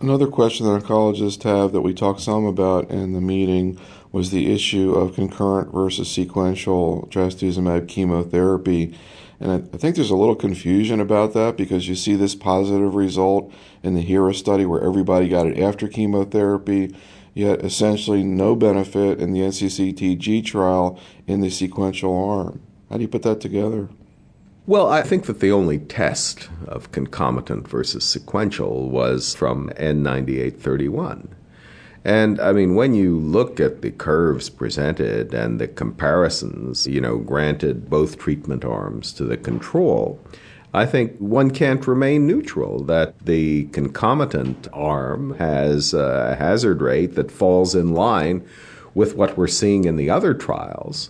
Another question that oncologists have that we talked some about in the meeting was the issue of concurrent versus sequential trastuzumab chemotherapy. And I think there's a little confusion about that because you see this positive result in the HERA study where everybody got it after chemotherapy, yet essentially no benefit in the NCCTG trial in the sequential arm. How do you put that together? Well, I think that the only test of concomitant versus sequential was from N9831. And I mean, when you look at the curves presented and the comparisons, granted both treatment arms to the control, I think one can't remain neutral that the concomitant arm has a hazard rate that falls in line with what we're seeing in the other trials,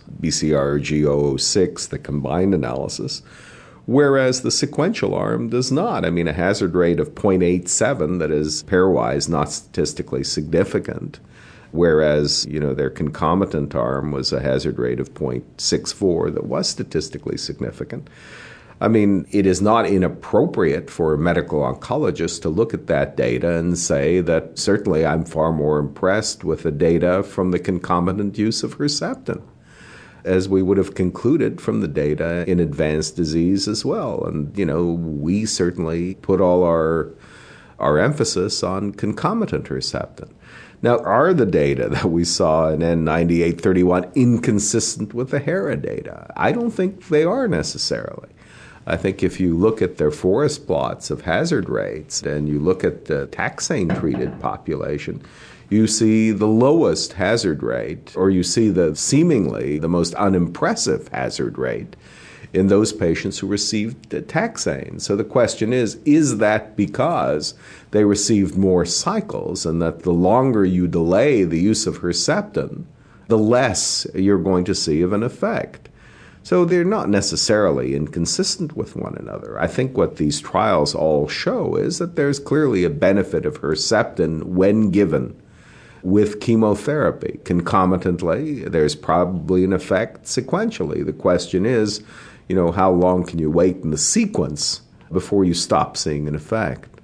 BCRG-006, the combined analysis, whereas the sequential arm does not. I mean, a hazard rate of 0.87 that is pairwise not statistically significant, whereas, their concomitant arm was a hazard rate of 0.64 that was statistically significant. I mean, it is not inappropriate for a medical oncologist to look at that data and say that certainly I'm far more impressed with the data from the concomitant use of Herceptin, as we would have concluded from the data in advanced disease as well. And, we certainly put all our emphasis on concomitant Herceptin. Now, are the data that we saw in N9831 inconsistent with the HERA data? I don't think they are necessarily. I think if you look at their forest plots of hazard rates and you look at the taxane-treated population, you see the lowest hazard rate, or you see the seemingly the most unimpressive hazard rate in those patients who received taxane. So the question is that because they received more cycles and that the longer you delay the use of Herceptin, the less you're going to see of an effect? So they're not necessarily inconsistent with one another. I think what these trials all show is that there's clearly a benefit of Herceptin when given with chemotherapy. Concomitantly, there's probably an effect sequentially. The question is, how long can you wait in the sequence before you stop seeing an effect?